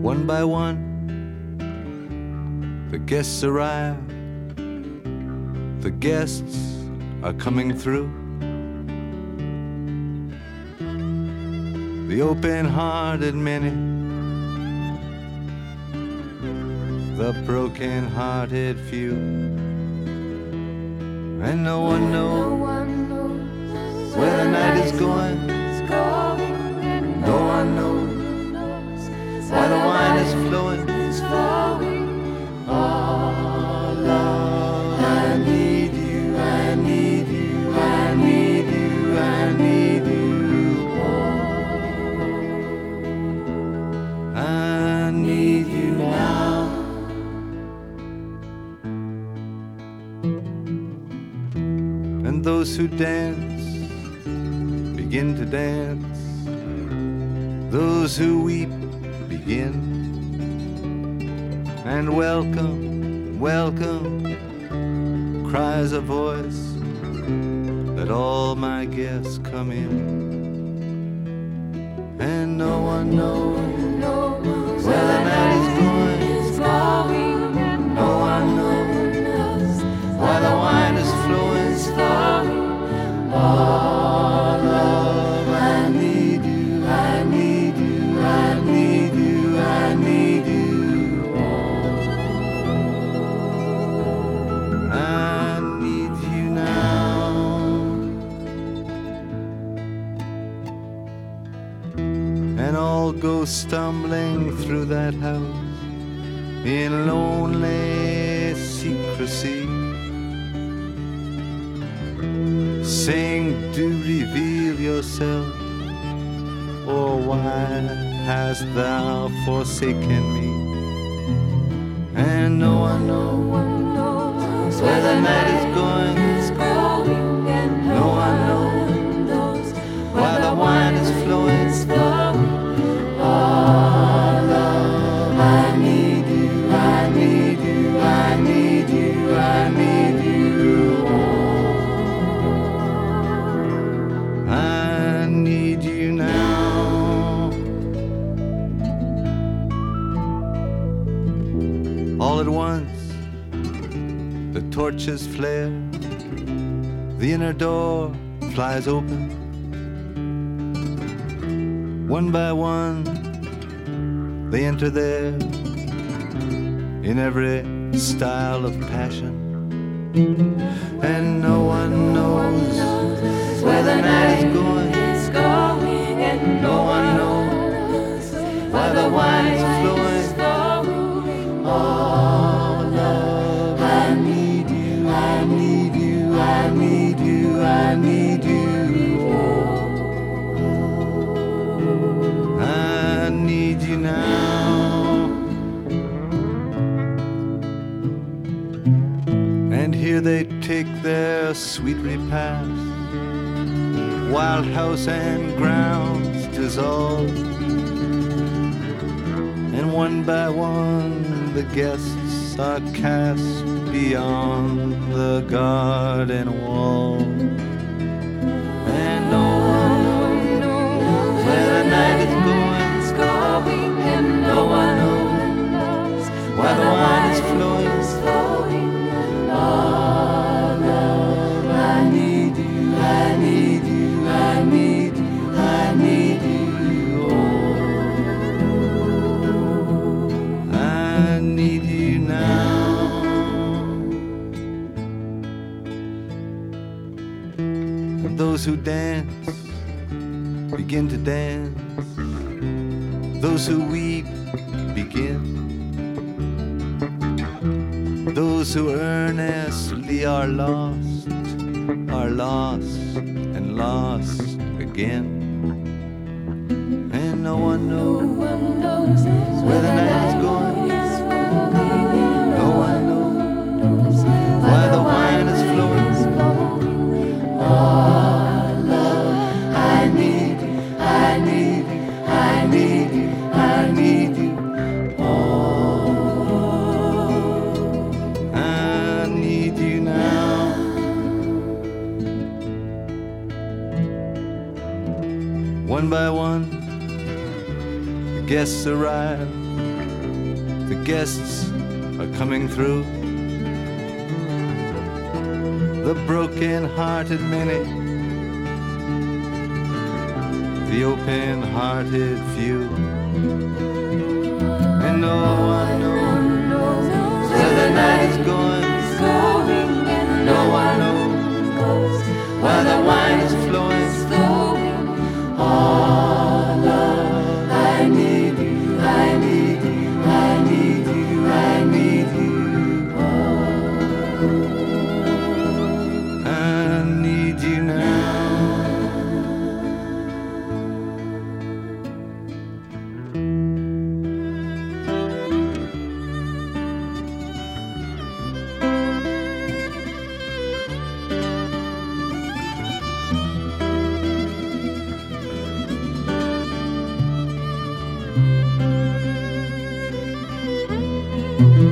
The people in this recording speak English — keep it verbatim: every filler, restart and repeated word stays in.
One by one, the guests arrive. The guests are coming through. The open-hearted many, the broken-hearted few, and no one knows where the night is going. No one knows why the wine is flowing. Oh, love, I need you, I need you, I need you, I need you. Oh, I need you now. And those who dance begin to dance. Those who weep begin. And welcome, welcome, cries a voice, let all my guests come in. And no one knows where the night is going. No one knows why the wine is flowing. Oh, love, I need you, I need you, I need you, I need you. Oh, I need you now. And all go stumbling through that house in lonely secrecy, saying, do reveal yourself, or why hast thou forsaken me? And no one knows where the night is going. No one knows why the wine is flowing. Oh, love, I need you, I need you, I need you, I need you. I need you now. All at once, the torches flare. The inner door flies open. One by one, they enter there in every style of passion. And no one knows where the night is going. No one knows why the wine is flowing. Oh, love, I need you, I need you, I need you, I need you. I need you now. And here they take their sweet repast. Wild house and grounds dissolve, and one by one the guests are cast beyond the garden wall. And no one knows where the night is going, and no one knows why the wine is flowing. Oh, love, I need you, I need you, I need you, I need you. Oh, I need you now. And those who dance begin to dance. Those who weep begin. Those who earnestly are lost are lost and lost again. And no one knows where the night is going. No one knows why the wine is flowing. Oh, love, I need you, I need you, I need you, I need you. One by one, the guests arrive. The guests are coming through. The broken-hearted many, the open-hearted few, and no one knows where the night is going. No one knows where the wine is flowing. Oh, love, I need you, I need you, I need you, I need you. Oh, I need you now. Mm-hmm.